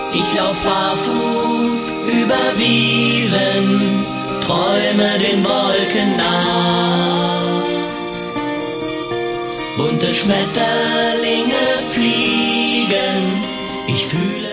Ich lauf barfuß über Wiesen, träume den Wolken nach. Bunte Schmetterlinge fliegen, ich fühle